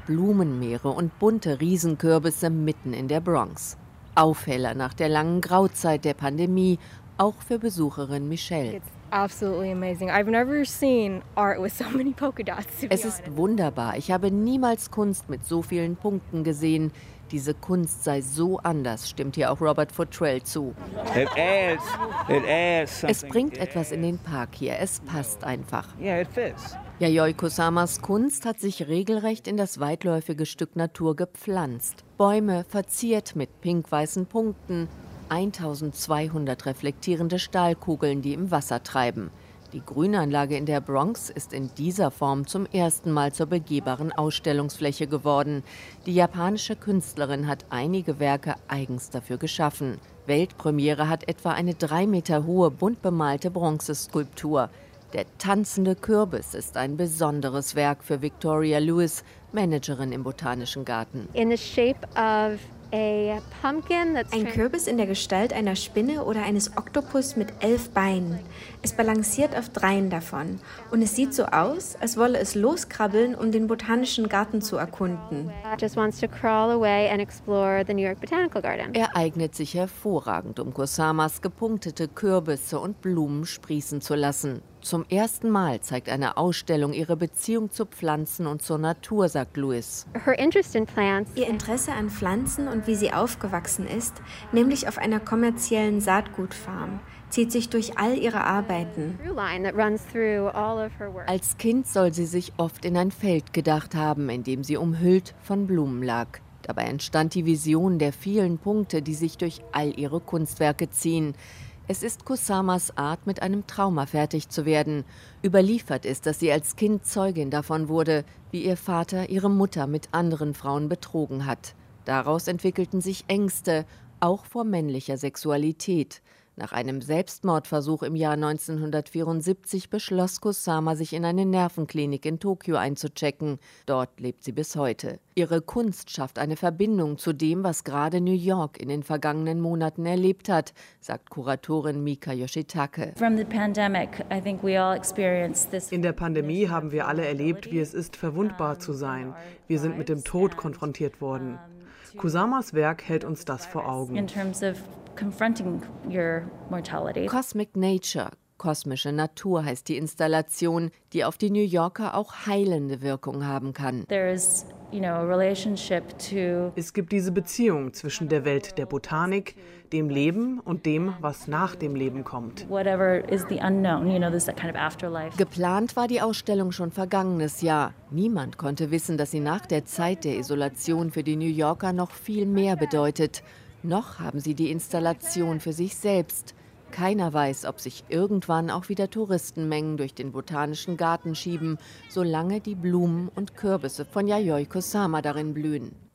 Blumenmeere und bunte Riesenkürbisse mitten in der Bronx. Aufheller nach der langen Grauzeit der Pandemie, auch für Besucherin Michelle. It's absolutely amazing. I've never seen art with so many polka dots, to be Es ist honest. wunderbar. Ich habe niemals Kunst mit so vielen Punkten gesehen. Diese Kunst sei so anders, stimmt hier auch Robert Futrell zu. Es bringt etwas in den Park hier. Es passt einfach. Yayoi Kusamas Kunst hat sich regelrecht in das weitläufige Stück Natur gepflanzt. Bäume verziert mit pink-weißen Punkten, 1200 reflektierende Stahlkugeln, die im Wasser treiben. Die Grünanlage in der Bronx ist in dieser Form zum ersten Mal zur begehbaren Ausstellungsfläche geworden. Die japanische Künstlerin hat einige Werke eigens dafür geschaffen. Weltpremiere hat etwa eine 3 Meter hohe, bunt bemalte Bronzeskulptur. Der tanzende Kürbis ist ein besonderes Werk für Victoria Lewis, Managerin im Botanischen Garten. In the shape of a pumpkin that's Ein Kürbis in der Gestalt einer Spinne oder eines Oktopus mit 11 Beinen. Es balanciert auf 3 davon. Und es sieht so aus, als wolle es loskrabbeln, um den Botanischen Garten zu erkunden. just wants to crawl away and explore the New York Botanical Garden. Er eignet sich hervorragend, um Kusamas gepunktete Kürbisse und Blumen sprießen zu lassen. Zum ersten Mal zeigt eine Ausstellung ihre Beziehung zu Pflanzen und zur Natur, sagt Lewis. Her interest in plants Ihr Interesse an Pflanzen und wie sie aufgewachsen ist, nämlich auf einer kommerziellen Saatgutfarm, zieht sich durch all ihre Arbeiten. through line that runs through all of her work. Als Kind soll sie sich oft in ein Feld gedacht haben, in dem sie umhüllt von Blumen lag. Dabei entstand die Vision der vielen Punkte, die sich durch all ihre Kunstwerke ziehen. Es ist Kusamas Art, mit einem Trauma fertig zu werden. Überliefert ist, dass sie als Kind Zeugin davon wurde, wie ihr Vater ihre Mutter mit anderen Frauen betrogen hat. Daraus entwickelten sich Ängste, auch vor männlicher Sexualität. Nach einem Selbstmordversuch im Jahr 1974 beschloss Kusama, sich in eine Nervenklinik in Tokio einzuchecken. Dort lebt sie bis heute. Ihre Kunst schafft eine Verbindung zu dem, was gerade New York in den vergangenen Monaten erlebt hat, sagt Kuratorin Mika Yoshitake. In der Pandemie haben wir alle erlebt, wie es ist, verwundbar zu sein. Wir sind mit dem Tod konfrontiert worden. Kusamas Werk hält uns das vor Augen. Cosmic Nature, kosmische Natur heißt die Installation, die auf die New Yorker auch heilende Wirkung haben kann. Es gibt diese Beziehung zwischen der Welt der Botanik, dem Leben und dem, was nach dem Leben kommt. Geplant war die Ausstellung schon vergangenes Jahr. Niemand konnte wissen, dass sie nach der Zeit der Isolation für die New Yorker noch viel mehr bedeutet. Noch haben sie die Installation für sich selbst. Keiner weiß, ob sich irgendwann auch wieder Touristenmengen durch den Botanischen Garten schieben, solange die Blumen und Kürbisse von Yayoi Kusama darin blühen.